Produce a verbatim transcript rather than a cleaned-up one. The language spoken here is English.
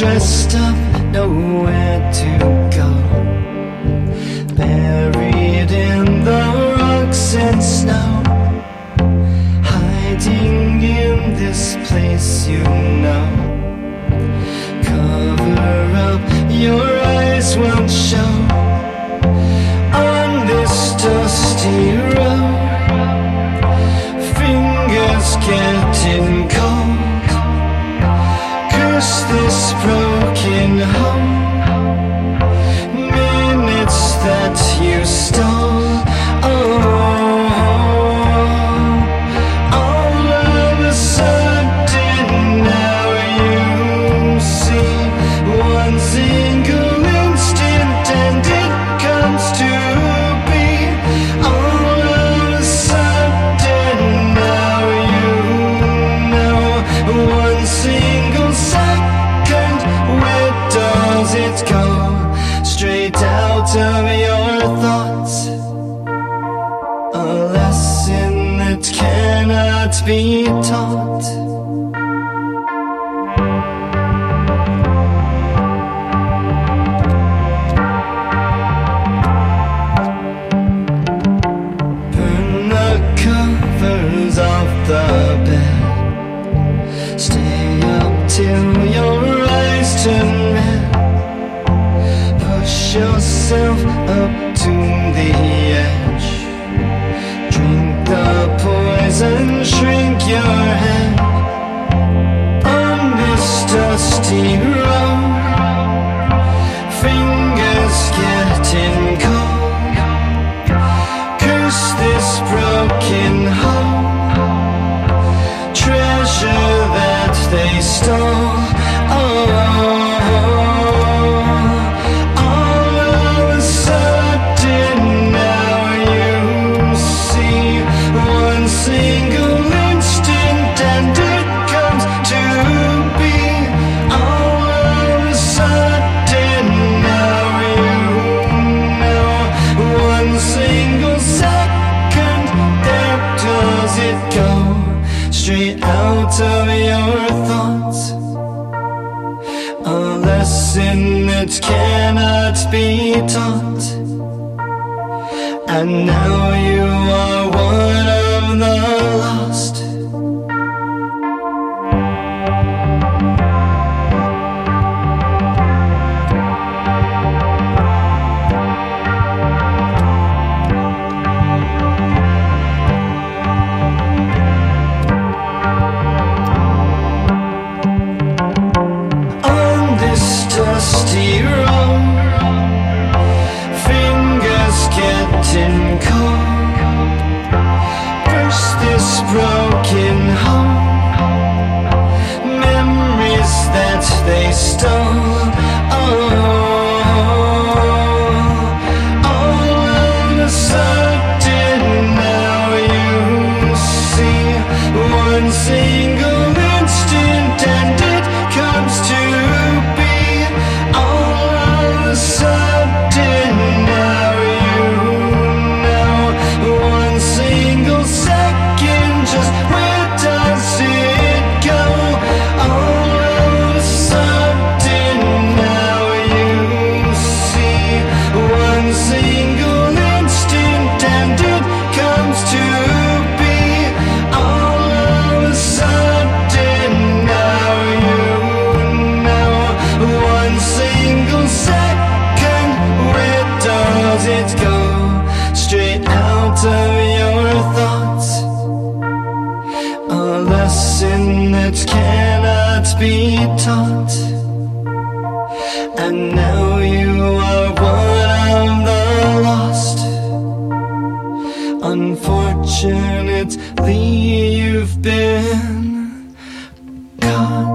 dressed up, nowhere to go, buried in the rocks and snow, hiding in this place you know. Cover up, your eyes won't show on this dusty road. Fingers getting cold, curse this broken home. Minutes that you stole, oh, all of a sudden now you see one single instant and it comes to be. All of a sudden now you know one single second, where does it go? Straight out of your thoughts, a lesson that cannot be taught. Burn the covers off the bed, stay up till your eyes turn red. Push yourself up to the edge, drink the poison, shrink your head. On this dusty road, fingers getting cold, curse this broken home. Treasure that they stole, oh, single instant and it comes to be. All of a sudden now you know one single second, there does it go. Straight out of your thoughts, a lesson that cannot be taught. And now you are one of the lost. On this dusty road, fingers getting cold, curse this broken home. Memories that they stole, oh, all of a sudden now you see one single instant and it comes to be. All of a sudden now you know one single second, just where does it go? All of a sudden now you see one single instant and it comes to be. All of a sudden now you know one single second, where does it go? Straight out of your thoughts, a lesson that cannot be taught. And now you are one of the lost. Unfortunately, you've been caught.